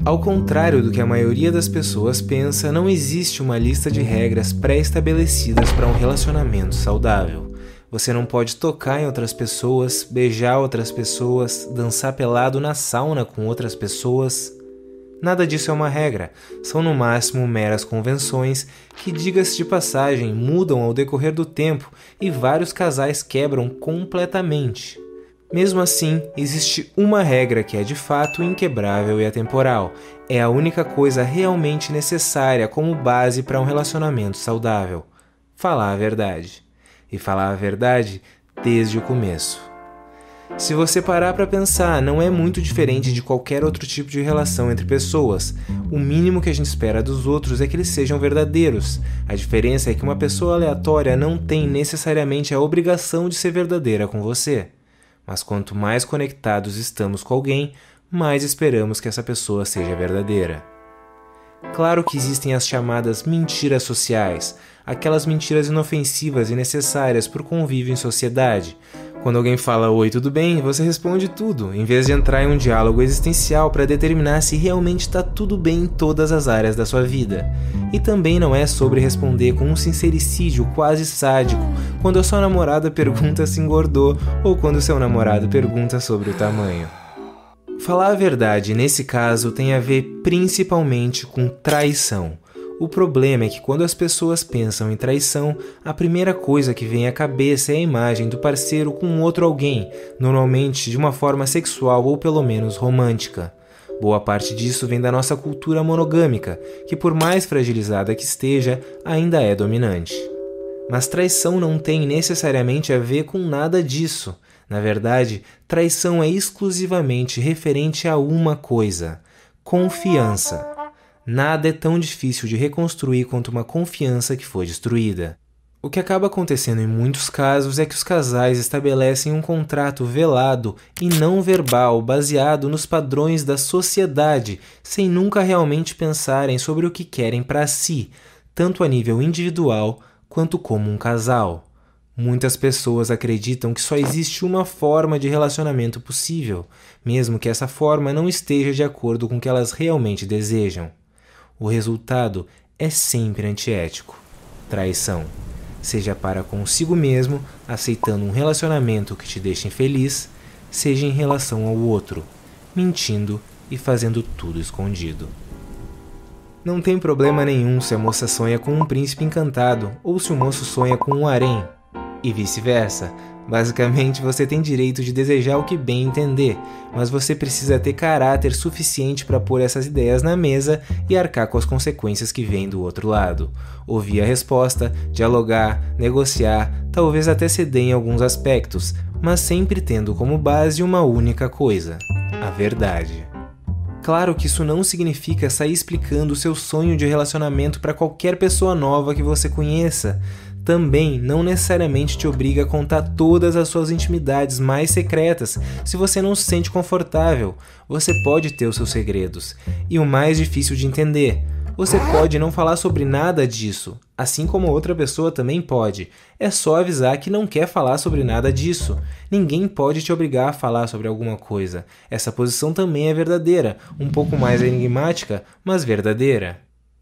Ao contrário do que a maioria das pessoas pensa, não existe uma lista de regras pré-estabelecidas para um relacionamento saudável. Você não pode tocar em outras pessoas, beijar outras pessoas, dançar pelado na sauna com outras pessoas. Nada disso é uma regra, são no máximo meras convenções que, diga-se de passagem, mudam ao decorrer do tempo e vários casais quebram completamente. Mesmo assim, existe uma regra que é de fato inquebrável e atemporal. É a única coisa realmente necessária como base para um relacionamento saudável: falar a verdade. E falar a verdade desde o começo. Se você parar para pensar, não é muito diferente de qualquer outro tipo de relação entre pessoas. O mínimo que a gente espera dos outros é que eles sejam verdadeiros. A diferença é que uma pessoa aleatória não tem necessariamente a obrigação de ser verdadeira com você. Mas quanto mais conectados estamos com alguém, mais esperamos que essa pessoa seja verdadeira. Claro que existem as chamadas mentiras sociais, aquelas mentiras inofensivas e necessárias para o convívio em sociedade. Quando alguém fala "Oi, tudo bem?", você responde tudo, em vez de entrar em um diálogo existencial para determinar se realmente está tudo bem em todas as áreas da sua vida. E também não é sobre responder com um sincericídio quase sádico, quando a sua namorada pergunta se engordou ou quando seu namorado pergunta sobre o tamanho. Falar a verdade, nesse caso, tem a ver principalmente com traição. O problema é que quando as pessoas pensam em traição, a primeira coisa que vem à cabeça é a imagem do parceiro com outro alguém, normalmente de uma forma sexual ou pelo menos romântica. Boa parte disso vem da nossa cultura monogâmica, que por mais fragilizada que esteja, ainda é dominante. Mas traição não tem necessariamente a ver com nada disso. Na verdade, traição é exclusivamente referente a uma coisa: confiança. Nada é tão difícil de reconstruir quanto uma confiança que foi destruída. O que acaba acontecendo em muitos casos é que os casais estabelecem um contrato velado e não verbal baseado nos padrões da sociedade, sem nunca realmente pensarem sobre o que querem para si, tanto a nível individual quanto como um casal. Muitas pessoas acreditam que só existe uma forma de relacionamento possível, mesmo que essa forma não esteja de acordo com o que elas realmente desejam. O resultado é sempre antiético: traição. Seja para consigo mesmo, aceitando um relacionamento que te deixa infeliz, seja em relação ao outro, mentindo e fazendo tudo escondido. Não tem problema nenhum se a moça sonha com um príncipe encantado ou se o moço sonha com um harém, e vice-versa. Basicamente, você tem direito de desejar o que bem entender, mas você precisa ter caráter suficiente para pôr essas ideias na mesa e arcar com as consequências que vêm do outro lado. Ouvir a resposta, dialogar, negociar, talvez até ceder em alguns aspectos, mas sempre tendo como base uma única coisa: a verdade. Claro que isso não significa sair explicando o seu sonho de relacionamento para qualquer pessoa nova que você conheça. Também não necessariamente te obriga a contar todas as suas intimidades mais secretas se você não se sente confortável. Você pode ter os seus segredos. E o mais difícil de entender: você pode não falar sobre nada disso, assim como outra pessoa também pode. É só avisar que não quer falar sobre nada disso. Ninguém pode te obrigar a falar sobre alguma coisa. Essa posição também é verdadeira, um pouco mais enigmática, mas verdadeira.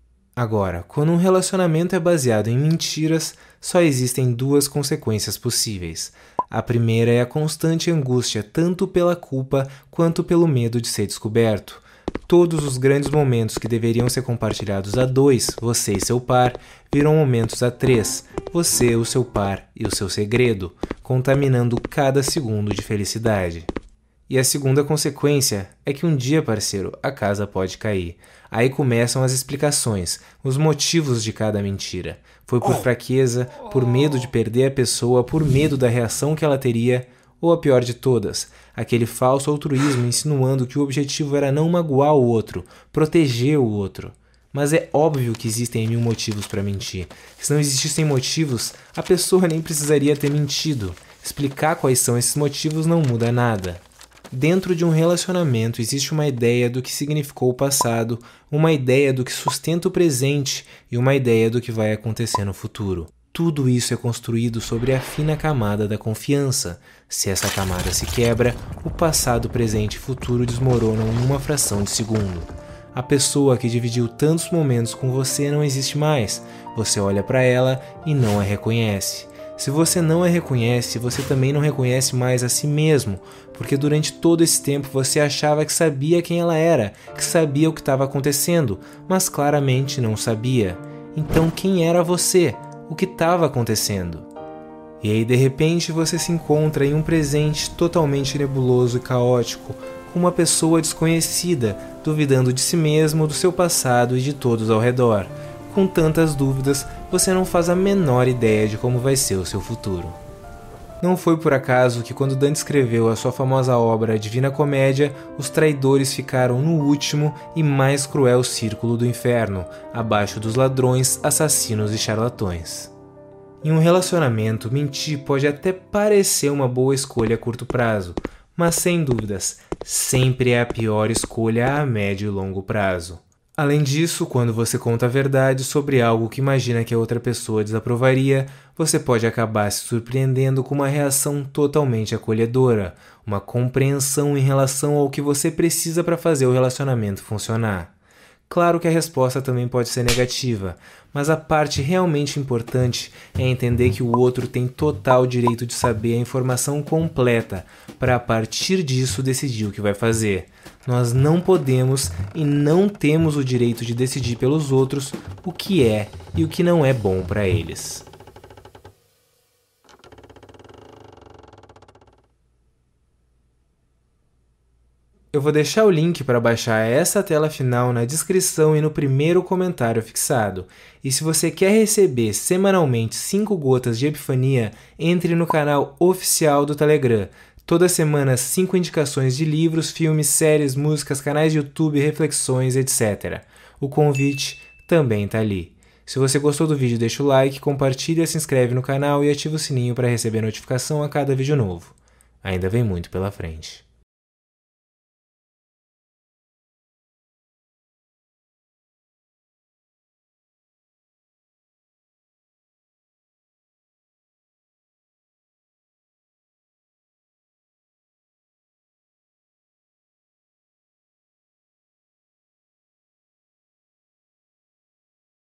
Agora, quando um relacionamento é baseado em mentiras, só existem duas consequências possíveis. A primeira é a constante angústia tanto pela culpa quanto pelo medo de ser descoberto. Todos os grandes momentos que deveriam ser compartilhados a dois, você e seu par, viram momentos a três, você, o seu par e o seu segredo, contaminando cada segundo de felicidade. E a segunda consequência é que um dia, parceiro, a casa pode cair. Aí começam as explicações, os motivos de cada mentira. Foi por fraqueza, por medo de perder a pessoa, por medo da reação que ela teria, ou a pior de todas, aquele falso altruísmo insinuando que o objetivo era não magoar o outro, proteger o outro. Mas é óbvio que existem 1000 motivos para mentir. Se não existissem motivos, a pessoa nem precisaria ter mentido. Explicar quais são esses motivos não muda nada. Dentro de um relacionamento existe uma ideia do que significou o passado, uma ideia do que sustenta o presente e uma ideia do que vai acontecer no futuro. Tudo isso é construído sobre a fina camada da confiança. Se essa camada se quebra, o passado, presente e futuro desmoronam em uma fração de segundo. A pessoa que dividiu tantos momentos com você não existe mais. Você olha para ela e não a reconhece. Se você não a reconhece, você também não reconhece mais a si mesmo, porque durante todo esse tempo você achava que sabia quem ela era, que sabia o que estava acontecendo, mas claramente não sabia. Então quem era você? O que estava acontecendo? E aí de repente você se encontra em um presente totalmente nebuloso e caótico, com uma pessoa desconhecida, duvidando de si mesmo, do seu passado e de todos ao redor. Com tantas dúvidas, você não faz a menor ideia de como vai ser o seu futuro. Não foi por acaso que quando Dante escreveu a sua famosa obra Divina Comédia, os traidores ficaram no último e mais cruel círculo do inferno, abaixo dos ladrões, assassinos e charlatões. Em um relacionamento, mentir pode até parecer uma boa escolha a curto prazo, mas sem dúvidas, sempre é a pior escolha a médio e longo prazo. Além disso, quando você conta a verdade sobre algo que imagina que a outra pessoa desaprovaria, você pode acabar se surpreendendo com uma reação totalmente acolhedora, uma compreensão em relação ao que você precisa para fazer o relacionamento funcionar. Claro que a resposta também pode ser negativa, mas a parte realmente importante é entender que o outro tem total direito de saber a informação completa para a partir disso decidir o que vai fazer. Nós não podemos e não temos o direito de decidir pelos outros o que é e o que não é bom para eles. Eu vou deixar o link para baixar essa tela final na descrição e no primeiro comentário fixado. E se você quer receber semanalmente 5 gotas de epifania, entre no canal oficial do Telegram. Toda semana 5 indicações de livros, filmes, séries, músicas, canais de YouTube, reflexões, etc. O convite também está ali. Se você gostou do vídeo, deixa o like, compartilha, se inscreve no canal e ativa o sininho para receber notificação a cada vídeo novo. Ainda vem muito pela frente.